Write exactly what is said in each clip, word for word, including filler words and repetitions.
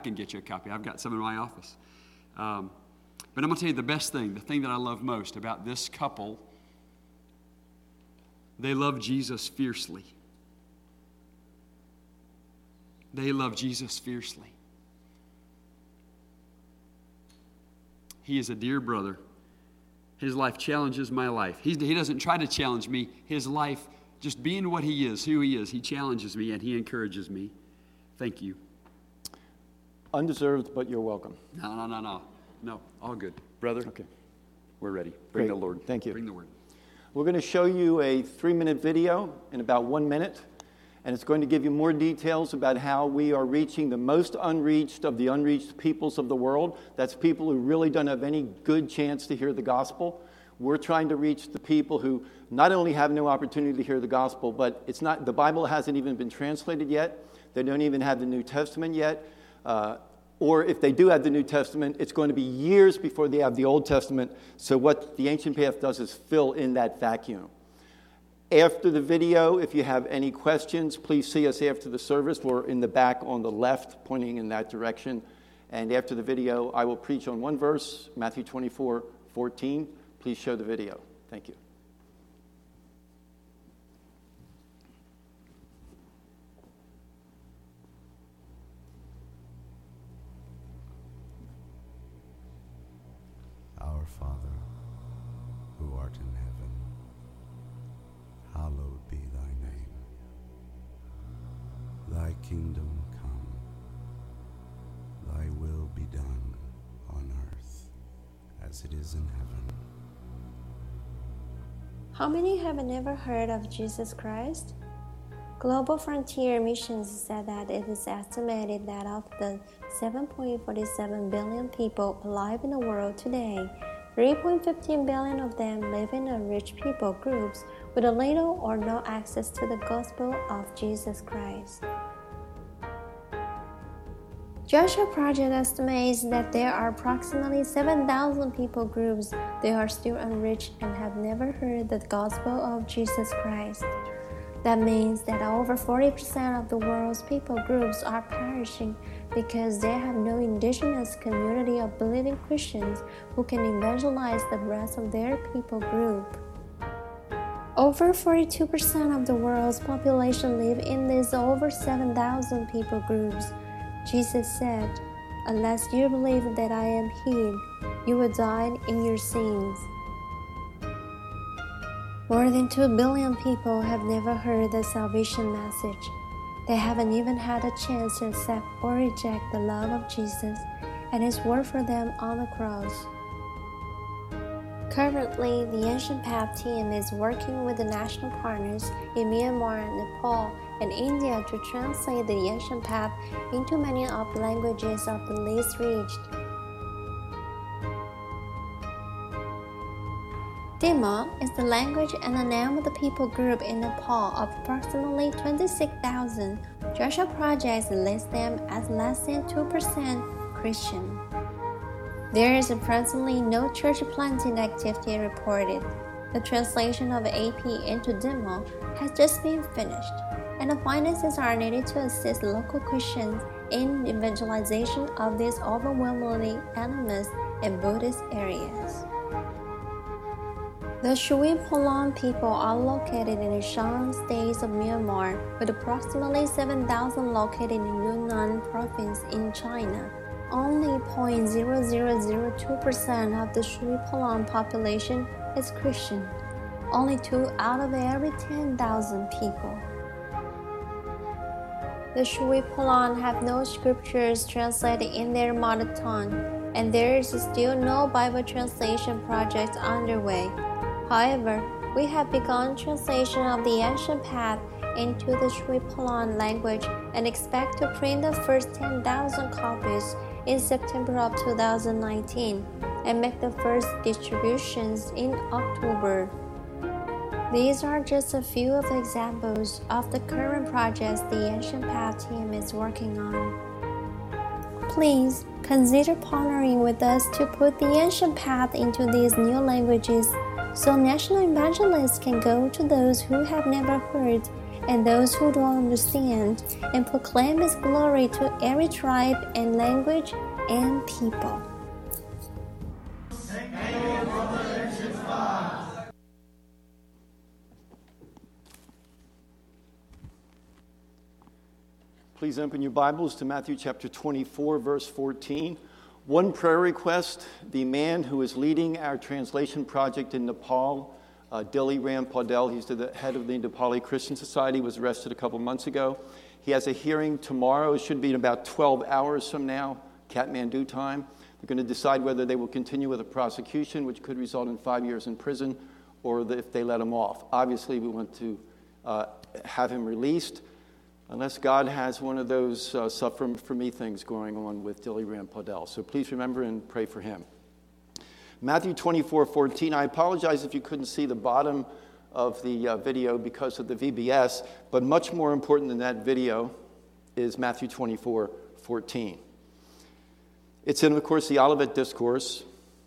can get you a copy. I've got some in my office. Um, but I'm going to tell you the best thing, the thing that I love most about this couple. They love Jesus fiercely. They love Jesus fiercely. He is a dear brother. His life challenges my life. He, he doesn't try to challenge me. His life, just being what he is, who he is, he challenges me and he encourages me. Thank you. Undeserved, but you're welcome. No, no, no, no. No, all good. Brother, okay. We're ready. Bring Great. the Lord. Thank you. Bring the word. We're going to show you a three-minute video in about one minute, and it's going to give you more details about how we are reaching the most unreached of the unreached peoples of the world. That's people who really don't have any good chance to hear the gospel. We're trying to reach the people who not only have no opportunity to hear the gospel, but it's not, the Bible hasn't even been translated yet. They don't even have the New Testament yet. Uh, or if they do have the New Testament, it's going to be years before they have the Old Testament. So what the Ancient Path does is fill in that vacuum. After the video, if you have any questions, please see us after the service. We're in the back on the left, pointing in that direction. And after the video, I will preach on one verse, Matthew twenty-four fourteen. Please show the video. Thank you. Our Father, who art in heaven, hallowed be thy name. Thy kingdom come, thy will be done on earth as it is in heaven. How many have never heard of Jesus Christ? Global Frontier Missions said that it is estimated that of the seven point four seven billion people alive in the world today, three point one five billion of them live in unreached people groups with a little or no access to the gospel of Jesus Christ. Joshua Project estimates that there are approximately seven thousand people groups that are still unreached and have never heard the gospel of Jesus Christ. That means that over forty percent of the world's people groups are perishing because they have no indigenous community of believing Christians who can evangelize the rest of their people group. Over forty-two percent of the world's population live in these over seven thousand people groups. Jesus said, "Unless you believe that I am He, you will die in your sins." More than two billion people have never heard the salvation message. They haven't even had a chance to accept or reject the love of Jesus and His word for them on the cross. Currently, the Ancient Path team is working with the national partners in Myanmar, Nepal, and India to translate the Ancient Path into many of the languages of the least reached. Dima is the language and the name of the people group in Nepal of approximately twenty-six thousand. Joshua Project lists them as less than two percent Christian. There is approximately no church planting activity reported. The translation of A P into Dima has just been finished, and the finances are needed to assist local Christians in evangelization of these overwhelmingly animist and Buddhist areas. The Shui Pholon people are located in the Shan states of Myanmar, with approximately seven thousand located in Yunnan province in China. Only zero point zero zero zero two percent of the Shui Pholon population is Christian. Only two out of every ten thousand people. The Shui Pholon have no scriptures translated in their mother tongue, and there is still no Bible translation project underway. However, we have begun translation of the Ancient Path into the Shui Pholon language and expect to print the first ten thousand copies in September of two thousand nineteen and make the first distributions in October. These are just a few of the examples of the current projects the Ancient Path team is working on. Please consider partnering with us to put the Ancient Path into these new languages so national evangelists can go to those who have never heard and those who don't understand, and proclaim His glory to every tribe and language and people. Please open your Bibles to Matthew chapter twenty-four, verse fourteen. One prayer request. The man who is leading our translation project in Nepal, uh, Dili Ram Paudel, he's the head of the Nepali Christian Society, was arrested a couple months ago. He has a hearing tomorrow. It should be in about twelve hours from now, Kathmandu time. They're going to decide whether they will continue with a prosecution, which could result in five years in prison, or if they let him off. Obviously, we want to uh, have him released, unless God has one of those uh, suffer for me things going on with Dili Ram Paudel. So please remember and pray for him. Matthew twenty-four fourteen. I apologize if you couldn't see the bottom of the uh, video because of the V B S, but much more important than that video is Matthew twenty-four fourteen. It's in, of course, the Olivet Discourse.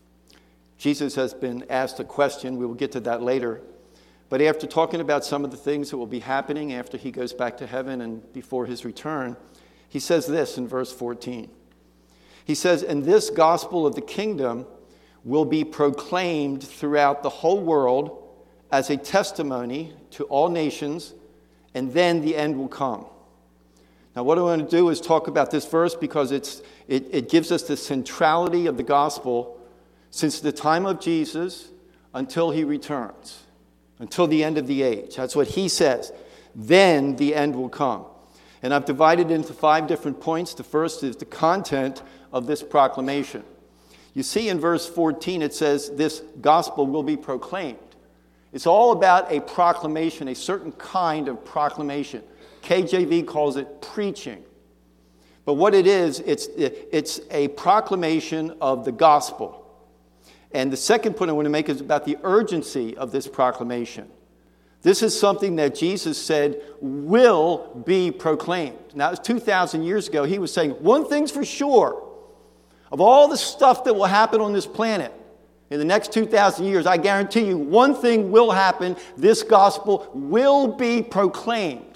Jesus has been asked a question. We will get to that later. But after talking about some of the things that will be happening after he goes back to heaven and before his return, he says this in verse fourteen. He says, "And this gospel of the kingdom will be proclaimed throughout the whole world as a testimony to all nations, and then the end will come." Now, what I want to do is talk about this verse because it's, it, it gives us the centrality of the gospel since the time of Jesus until he returns. Until the end of the age. That's what he says. Then the end will come. And I've divided it into five different points. The first is the content of this proclamation. You see in verse fourteen it says this gospel will be proclaimed. It's all about a proclamation, a certain kind of proclamation. K J V calls it preaching. But what it is, it's, it's a proclamation of the gospel. And the second point I want to make is about the urgency of this proclamation. This is something that Jesus said will be proclaimed. Now, it was two thousand years ago. He was saying, one thing's for sure. Of all the stuff that will happen on this planet in the next two thousand years, I guarantee you one thing will happen. This gospel will be proclaimed.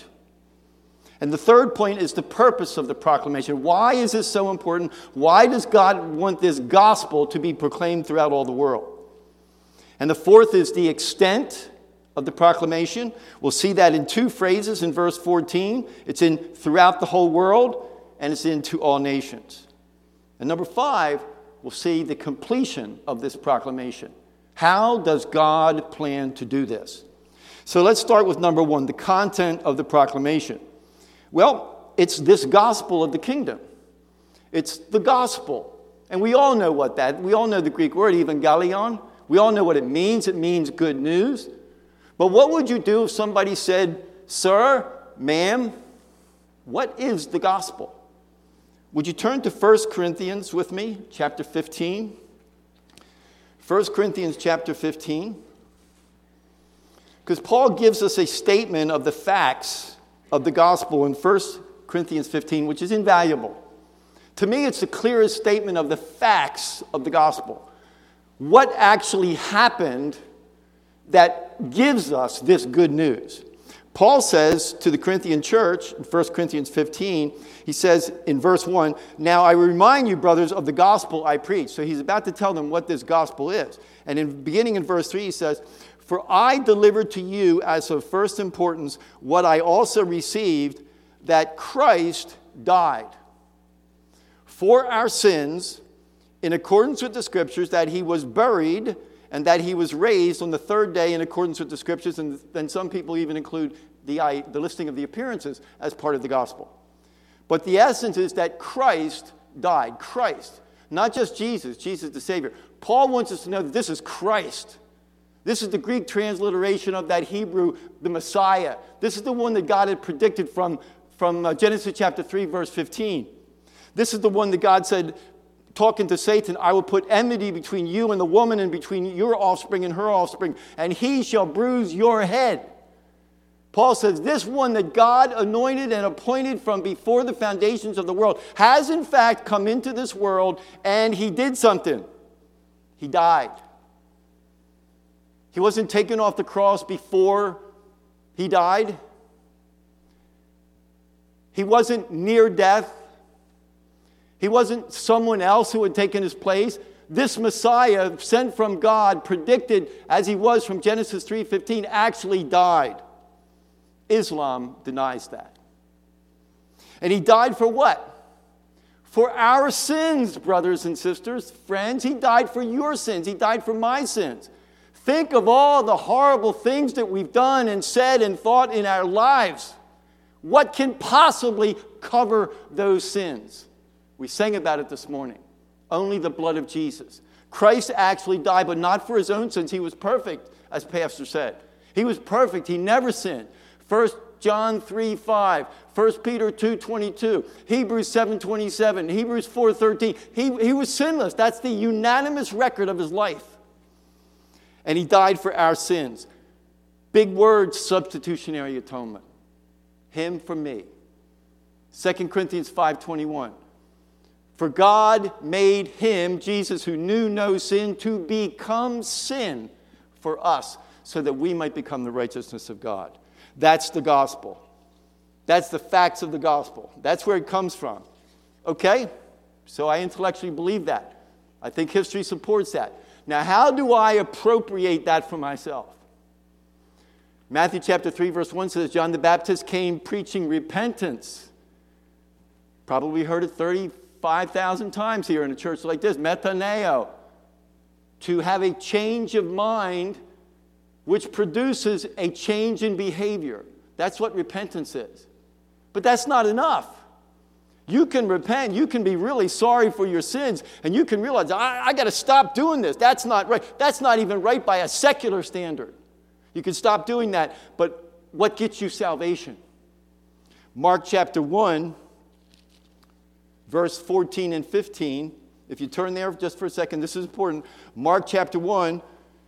And the third point is the purpose of the proclamation. Why is this so important? Why does God want this gospel to be proclaimed throughout all the world? And the fourth is the extent of the proclamation. We'll see that in two phrases in verse fourteen. It's in throughout the whole world, and it's in to all nations. And number five, we'll see the completion of this proclamation. How does God plan to do this? So let's start with number one, the content of the proclamation. Well, it's this gospel of the kingdom. It's the gospel. And we all know what that, we all know the Greek word, evangelion. We all know what it means. It means good news. But what would you do if somebody said, "Sir, ma'am, what is the gospel?" Would you turn to First Corinthians with me, chapter fifteen? First Corinthians chapter fifteen. Because Paul gives us a statement of the facts of the gospel in First Corinthians fifteen, which is invaluable. To me, it's the clearest statement of the facts of the gospel. What actually happened that gives us this good news? Paul says to the Corinthian church in First Corinthians fifteen, he says in verse one, "Now I remind you, brothers, of the gospel I preach." So he's about to tell them what this gospel is. And in beginning in verse three, he says, "For I delivered to you as of first importance what I also received, that Christ died for our sins in accordance with the Scriptures, that he was buried, and that he was raised on the third day in accordance with the Scriptures." And then some people even include the, the listing of the appearances as part of the gospel. But the essence is that Christ died. Christ. Not just Jesus. Jesus the Savior. Paul wants us to know that this is Christ. This is the Greek transliteration of that Hebrew, the Messiah. This is the one that God had predicted from, from uh, Genesis chapter three, verse fifteen. This is the one that God said, talking to Satan, "I will put enmity between you and the woman, and between your offspring and her offspring, and he shall bruise your head." Paul says this one that God anointed and appointed from before the foundations of the world has in fact come into this world, and he did something. He died. He wasn't taken off the cross before he died. He wasn't near death. He wasn't someone else who had taken his place. This Messiah, sent from God, predicted as he was from Genesis three fifteen, actually died. Islam denies that. And he died for what? For our sins, brothers and sisters, friends. He died for your sins. He died for my sins. Think of all the horrible things that we've done and said and thought in our lives. What can possibly cover those sins? We sang about it this morning. Only the blood of Jesus. Christ actually died, but not for his own sins. He was perfect, as Pastor said. He was perfect. He never sinned. First John three five, First Peter two twenty-two, Hebrews seven twenty-seven, Hebrews four thirteen. He, he was sinless. That's the unanimous record of his life. And he died for our sins. Big word, substitutionary atonement. Him for me. Second Corinthians five twenty-one. For God made him, Jesus, who knew no sin, to become sin for us, so that we might become the righteousness of God. That's the gospel. That's the facts of the gospel. That's where it comes from. Okay? So I intellectually believe that. I think history supports that. Now, how do I appropriate that for myself? Matthew chapter three, verse one says, John the Baptist came preaching repentance. Probably heard it thirty-five thousand times here in a church like this. Methaneo. To have a change of mind, which produces a change in behavior. That's what repentance is. But that's not enough. You can repent, you can be really sorry for your sins, and you can realize, I, I got to stop doing this. That's not right. That's not even right by a secular standard. You can stop doing that, but what gets you salvation? Mark chapter one, verse fourteen and fifteen. If you turn there just for a second, this is important. Mark chapter one,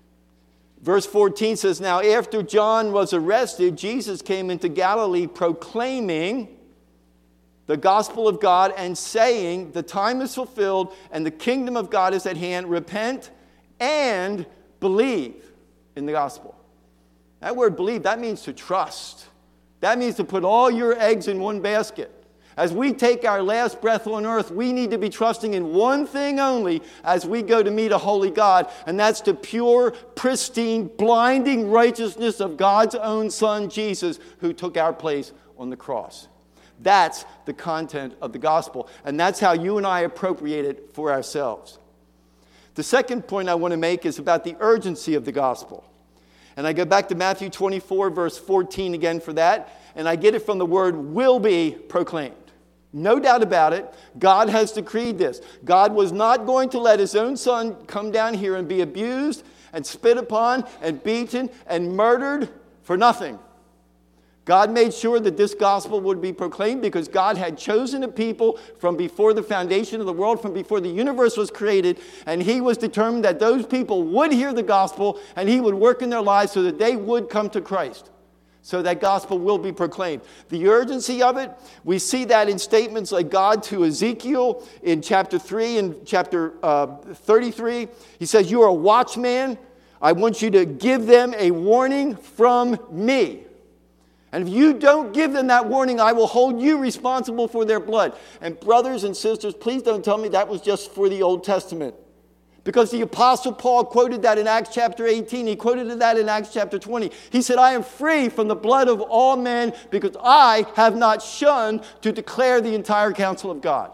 verse fourteen says, Now after John was arrested, Jesus came into Galilee proclaiming the gospel of God and saying, the time is fulfilled and the kingdom of God is at hand. Repent and believe in the gospel. That word believe, that means to trust. That means to put all your eggs in one basket. As we take our last breath on earth, we need to be trusting in one thing only as we go to meet a holy God, and that's the pure, pristine, blinding righteousness of God's own Son, Jesus, who took our place on the cross. That's the content of the gospel, and that's how you and I appropriate it for ourselves. The second point I want to make is about the urgency of the gospel. And I go back to Matthew twenty-four, verse fourteen again for that, and I get it from the word will be proclaimed. No doubt about it, God has decreed this. God was not going to let his own Son come down here and be abused and spit upon and beaten and murdered for nothing. God made sure that this gospel would be proclaimed because God had chosen a people from before the foundation of the world, from before the universe was created, and he was determined that those people would hear the gospel and he would work in their lives so that they would come to Christ. So that gospel will be proclaimed. The urgency of it, we see that in statements like God to Ezekiel in chapter three and chapter uh, thirty-three. He says, you are a watchman. I want you to give them a warning from me. And if you don't give them that warning, I will hold you responsible for their blood. And brothers and sisters, please don't tell me that was just for the Old Testament. Because the Apostle Paul quoted that in Acts chapter eighteen. He quoted that in Acts chapter twenty. He said, I am free from the blood of all men because I have not shunned to declare the entire counsel of God.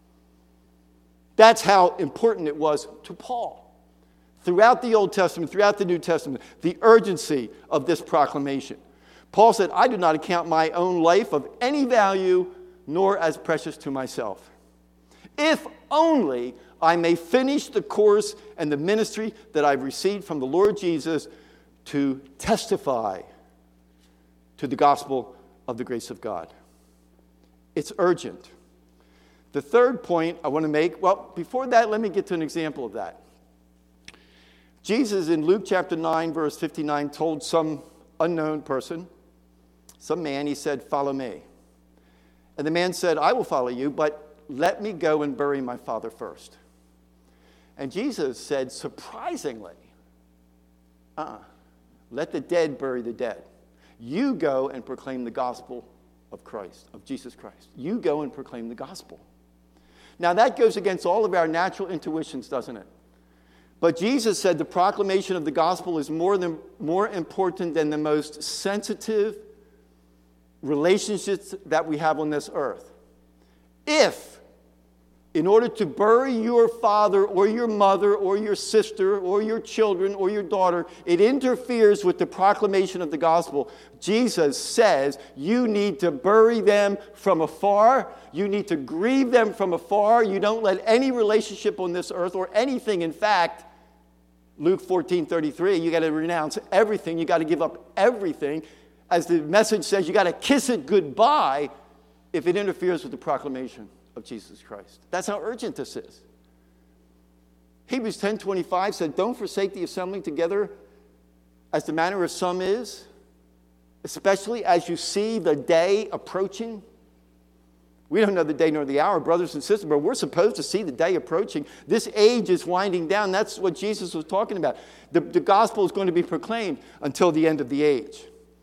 That's how important it was to Paul. Throughout the Old Testament, throughout the New Testament, the urgency of this proclamation. Paul said, I do not account my own life of any value, nor as precious to myself. If only I may finish the course and the ministry that I've received from the Lord Jesus to testify to the gospel of the grace of God. It's urgent. The third point I want to make, well, before that, let me get to an example of that. Jesus in Luke chapter nine, verse fifty-nine, told some unknown person, some man, he said, follow me. And the man said, I will follow you, but let me go and bury my father first. And Jesus said, surprisingly, uh-uh, let the dead bury the dead. You go and proclaim the gospel of Christ, of Jesus Christ. You go and proclaim the gospel. Now that goes against all of our natural intuitions, doesn't it? But Jesus said the proclamation of the gospel is more than more important than the most sensitive relationships that we have on this earth. If, in order to bury your father or your mother or your sister or your children or your daughter, it interferes with the proclamation of the gospel, Jesus says you need to bury them from afar. You need to grieve them from afar. You don't let any relationship on this earth or anything, in fact, Luke fourteen thirty-three, you got to renounce everything. You got to give up everything. As the message says, you got to kiss it goodbye if it interferes with the proclamation of Jesus Christ. That's how urgent this is. Hebrews ten twenty-five said, don't forsake the assembling together as the manner of some is, especially as you see the day approaching. We don't know the day nor the hour, brothers and sisters, but we're supposed to see the day approaching. This age is winding down. That's what Jesus was talking about. The, the gospel is going to be proclaimed until the end of the age.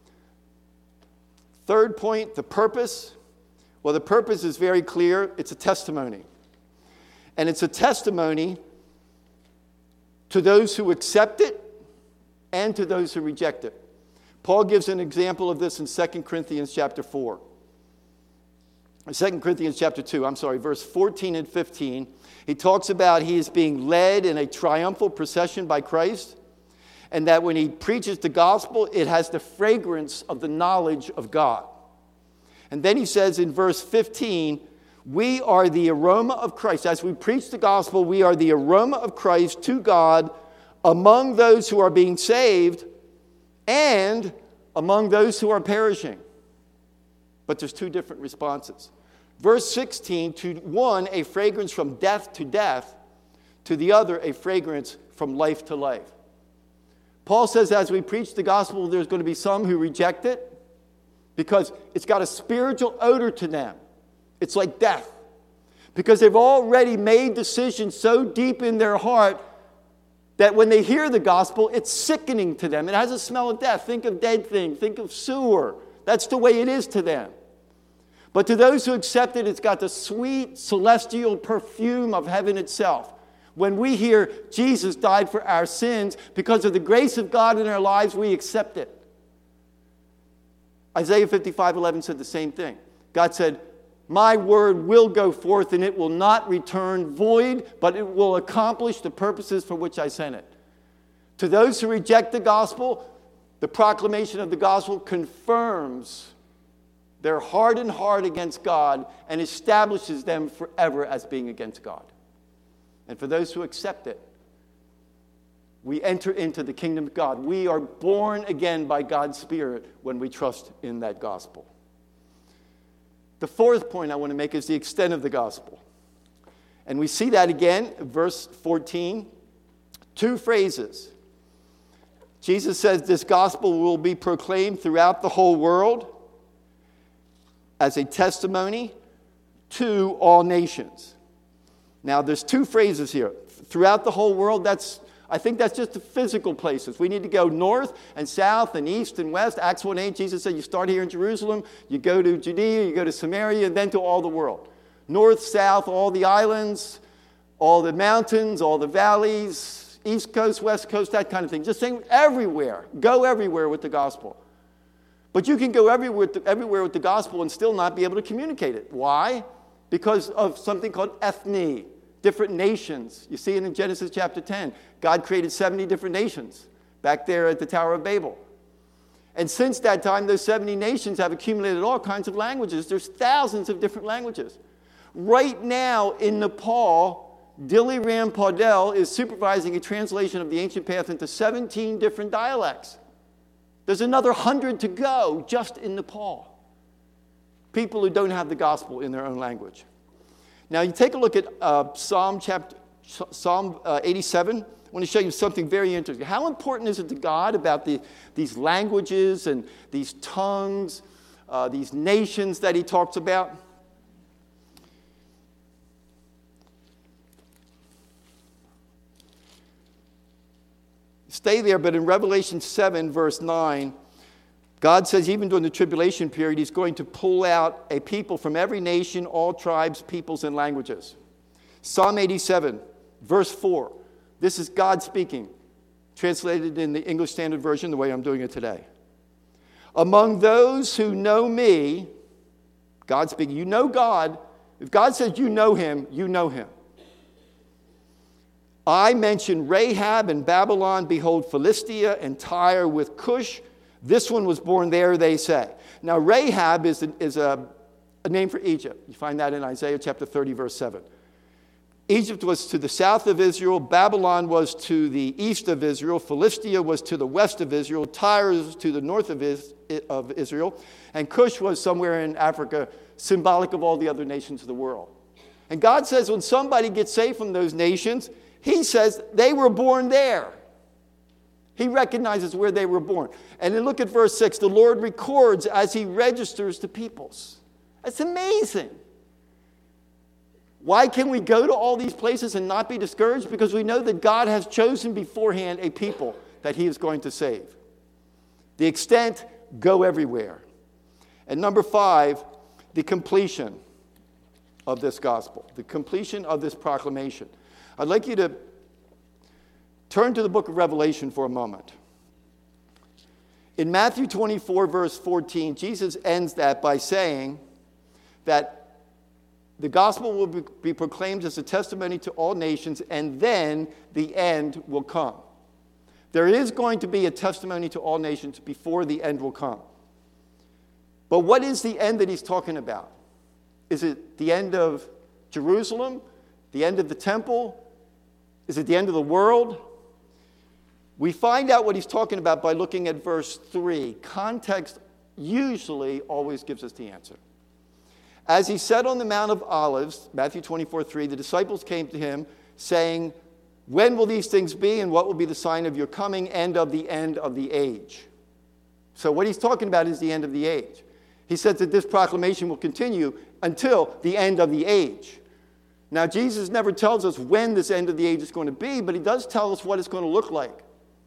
Third point, the purpose. Well, the purpose is very clear. It's a testimony. And it's a testimony to those who accept it and to those who reject it. Paul gives an example of this in Second Corinthians chapter four. Second Corinthians chapter two, I'm sorry, verse fourteen and fifteen. He talks about he is being led in a triumphal procession by Christ, and that when he preaches the gospel, it has the fragrance of the knowledge of God. And then he says in verse fifteen, we are the aroma of Christ. As we preach the gospel, we are the aroma of Christ to God among those who are being saved and among those who are perishing. But there's two different responses. Verse sixteen, to one, a fragrance from death to death, to the other, a fragrance from life to life. Paul says as we preach the gospel, there's going to be some who reject it because it's got a spiritual odor to them. It's like death. Because they've already made decisions so deep in their heart that when they hear the gospel, it's sickening to them. It has a smell of death. Think of dead thing. Think of sewer. That's the way it is to them. But to those who accept it, it's got the sweet celestial perfume of heaven itself. When we hear Jesus died for our sins, because of the grace of God in our lives, we accept it. Isaiah fifty-five eleven said the same thing. God said, my word will go forth and it will not return void, but it will accomplish the purposes for which I sent it. To those who reject the gospel, the proclamation of the gospel confirms their hardened heart against God and establishes them forever as being against God. And for those who accept it, we enter into the kingdom of God. We are born again by God's Spirit when we trust in that gospel. The fourth point I want to make is the extent of the gospel. And we see that again, verse fourteen. Two phrases. Jesus says this gospel will be proclaimed throughout the whole world as a testimony to all nations. Now, there's two phrases here. Throughout the whole world, that's I think that's just the physical places. We need to go north and south and east and west. Acts one eight, Jesus said you start here in Jerusalem, you go to Judea, you go to Samaria, and then to all the world. North, south, all the islands, all the mountains, all the valleys, east coast, west coast, that kind of thing. Just saying everywhere. Go everywhere with the gospel. But you can go everywhere with the, everywhere with the gospel and still not be able to communicate it. Why? Because of something called ethne. Different nations. You see it in Genesis chapter ten. God created seventy different nations back there at the Tower of Babel. And since that time, those seventy nations have accumulated all kinds of languages. There's thousands of different languages. Right now in Nepal, Dilli Ram Paudel is supervising a translation of the Ancient Path into seventeen different dialects. There's another hundred to go just in Nepal. People who don't have the gospel in their own language. Now, you take a look at uh, Psalm chapter, Psalm uh, eighty-seven. I want to show you something very interesting. How important is it to God about the, these languages and these tongues, uh, these nations that he talks about? Stay there, but in Revelation seven, verse nine, God says even during the tribulation period, he's going to pull out a people from every nation, all tribes, peoples, and languages. Psalm eighty-seven, verse four. This is God speaking, translated in the English Standard Version the way I'm doing it today. Among those who know me, God speaking, you know God. If God says you know him, you know him. I mention Rahab and Babylon, behold, Philistia and Tyre with Cush. This one was born there, they say. Now, Rahab is, a, is a, a name for Egypt. You find that in Isaiah chapter thirty, verse seven. Egypt was to the south of Israel. Babylon was to the east of Israel. Philistia was to the west of Israel. Tyre was to the north of, Is, of Israel. And Cush was somewhere in Africa, symbolic of all the other nations of the world. And God says when somebody gets saved from those nations, he says they were born there. He recognizes where they were born. And then look at verse six. The Lord records as he registers the peoples. That's amazing. Why can we go to all these places and not be discouraged? Because we know that God has chosen beforehand a people that he is going to save. The extent, go everywhere. And number five, the completion of this gospel, the completion of this proclamation. I'd like you to turn to the book of Revelation for a moment. In Matthew twenty-four, verse fourteen, Jesus ends that by saying that the gospel will be, be proclaimed as a testimony to all nations, and then the end will come. There is going to be a testimony to all nations before the end will come. But what is the end that he's talking about? Is it the end of Jerusalem? The end of the temple? Is it the end of the world? We find out what he's talking about by looking at verse three. Context usually always gives us the answer. As he sat on the Mount of Olives, Matthew twenty-four, three, the disciples came to him saying, when will these things be, and what will be the sign of your coming and of the end of the age? So what he's talking about is the end of the age. He says that this proclamation will continue until the end of the age. Now, Jesus never tells us when this end of the age is going to be, but he does tell us what it's going to look like.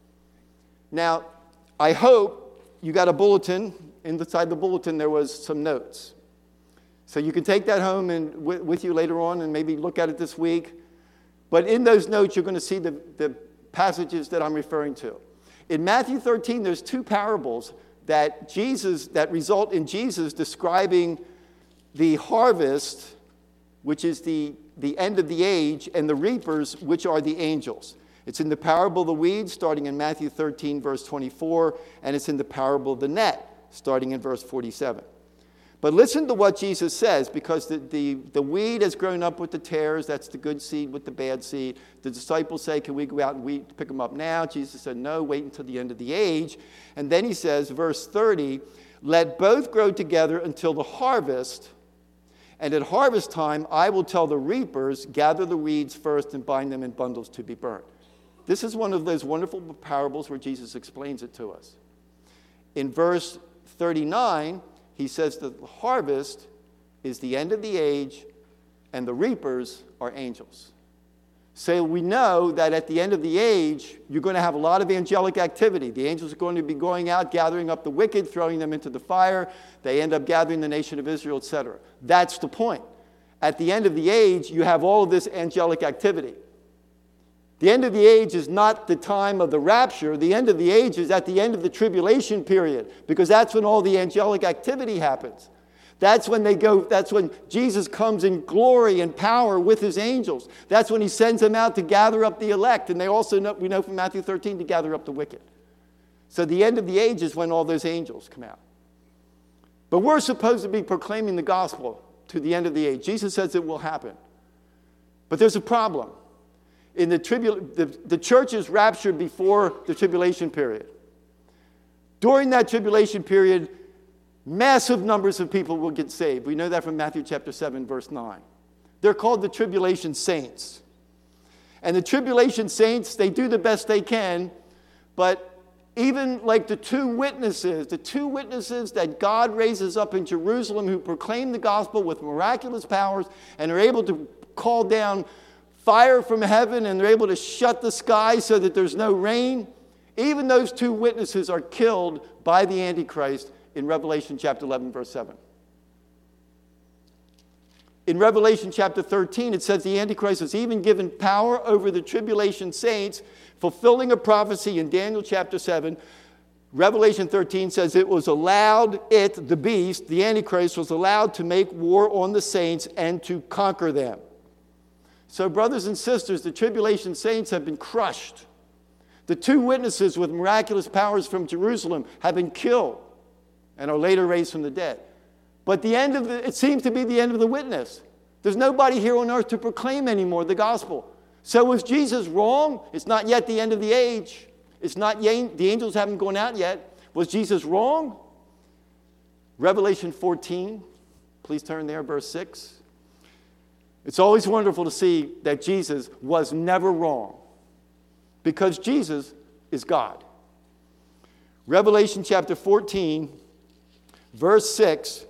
Now, I hope you got a bulletin. Inside the bulletin, there was some notes. So you can take that home and w- with you later on and maybe look at it this week. But in those notes, you're going to see the, the passages that I'm referring to. In Matthew thirteen, there's two parables that Jesus that result in Jesus describing the harvest, which is the, the end of the age, and the reapers, which are the angels. It's in the parable of the weeds, starting in Matthew thirteen, verse twenty-four, and it's in the parable of the net, starting in verse forty-seven. But listen to what Jesus says, because the, the, the weed has grown up with the tares. That's the good seed with the bad seed. The disciples say, can we go out and weed, pick them up now? Jesus said, no, wait until the end of the age. And then he says, verse thirty, let both grow together until the harvest. And at harvest time, I will tell the reapers, gather the weeds first and bind them in bundles to be burnt. This is one of those wonderful parables where Jesus explains it to us. In verse thirty-nine, he says that the harvest is the end of the age, and the reapers are angels. So we know that at the end of the age, you're going to have a lot of angelic activity. The angels are going to be going out, gathering up the wicked, throwing them into the fire. They end up gathering the nation of Israel, et cetera. That's the point. At the end of the age, you have all of this angelic activity. The end of the age is not the time of the rapture. The end of the age is at the end of the tribulation period, because that's when all the angelic activity happens. That's when they go, that's when Jesus comes in glory and power with his angels. That's when he sends them out to gather up the elect. And they also know, we know from Matthew thirteen, to gather up the wicked. So the end of the age is when all those angels come out. But we're supposed to be proclaiming the gospel to the end of the age. Jesus says it will happen. But there's a problem. In the, tribul- the, the church is raptured before the tribulation period. During that tribulation period, massive numbers of people will get saved. We know that from Matthew chapter seven, verse nine. They're called the tribulation saints. And the tribulation saints, they do the best they can, but even like the two witnesses, the two witnesses that God raises up in Jerusalem who proclaim the gospel with miraculous powers and are able to call down fire from heaven, and they're able to shut the sky so that there's no rain, Even those two witnesses are killed by the Antichrist in Revelation chapter eleven, verse seven. In Revelation chapter thirteen, it says the Antichrist is even given power over the tribulation saints, fulfilling a prophecy in Daniel chapter seven. Revelation thirteen says it was allowed, it, the beast, the Antichrist, was allowed to make war on the saints and to conquer them. So, brothers and sisters, the tribulation saints have been crushed. The two witnesses with miraculous powers from Jerusalem have been killed and are later raised from the dead. But the end of the, it seems to be the end of the witness. There's nobody here on earth to proclaim anymore the gospel. So was Jesus wrong? It's not yet the end of the age. It's not yet, the angels haven't gone out yet. Was Jesus wrong? Revelation fourteen, please turn there, verse six. It's always wonderful to see that Jesus was never wrong, because Jesus is God. Revelation chapter fourteen, verse six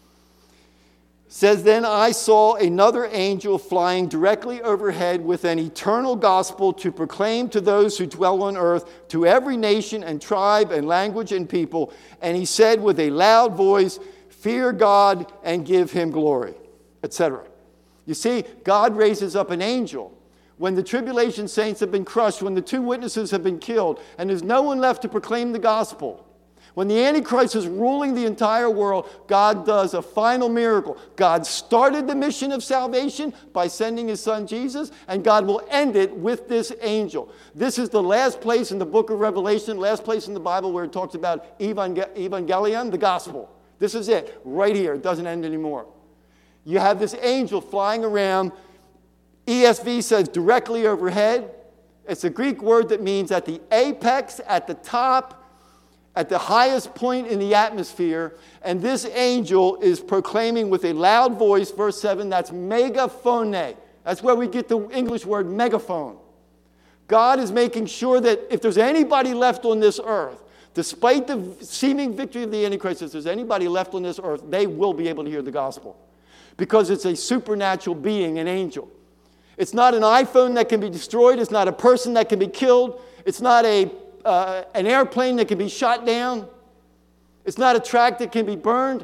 says, "Then I saw another angel flying directly overhead with an eternal gospel to proclaim to those who dwell on earth, to every nation and tribe and language and people. And he said with a loud voice, 'Fear God and give him glory,'" et cetera. You see, God raises up an angel when the tribulation saints have been crushed, when the two witnesses have been killed, and there's no one left to proclaim the gospel. When the Antichrist is ruling the entire world, God does a final miracle. God started the mission of salvation by sending his son Jesus, and God will end it with this angel. This is the last place in the book of Revelation, last place in the Bible where it talks about evangel- evangelion, the gospel. This is it, right here. It doesn't end anymore. You have this angel flying around. E S V says directly overhead. It's a Greek word that means at the apex, at the top, at the highest point in the atmosphere. And this angel is proclaiming with a loud voice, verse seven, that's megaphone. That's where we get the English word megaphone. God is making sure that if there's anybody left on this earth, despite the seeming victory of the Antichrist, if there's anybody left on this earth, they will be able to hear the gospel. Because it's a supernatural being, an angel. It's not an iPhone that can be destroyed. It's not a person that can be killed. It's not a uh, an airplane that can be shot down. It's not a track that can be burned.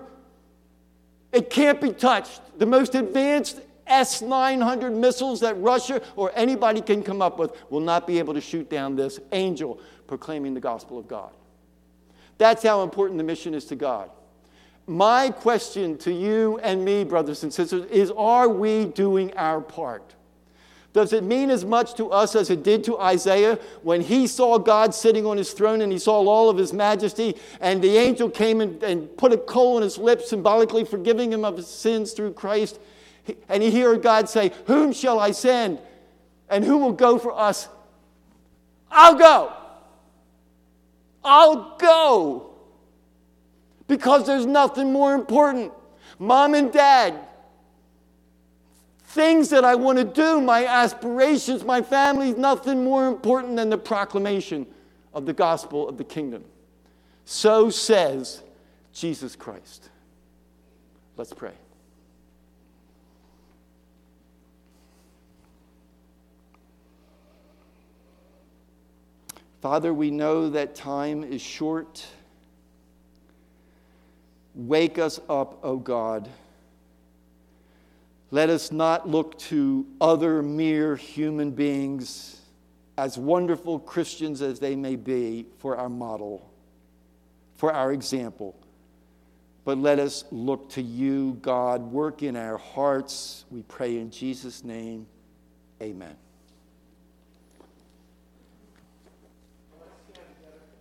It can't be touched. The most advanced S nine hundred missiles that Russia or anybody can come up with will not be able to shoot down this angel proclaiming the gospel of God. That's how important the mission is to God. My question to you and me, brothers and sisters, is are we doing our part? Does it mean as much to us as it did to Isaiah when he saw God sitting on his throne and he saw all of his majesty, and the angel came and, and put a coal on his lips, symbolically forgiving him of his sins through Christ? And he heard God say, "Whom shall I send? And who will go for us?" I'll go. I'll go. Because there's nothing more important. Mom and Dad, things that I want to do, my aspirations, my family, nothing more important than the proclamation of the gospel of the kingdom. So says Jesus Christ. Let's pray. Father, we know that time is short. Wake us up, O God. Let us not look to other mere human beings, as wonderful Christians as they may be, for our model, for our example. But let us look to you, God. Work in our hearts. We pray in Jesus' name. Amen.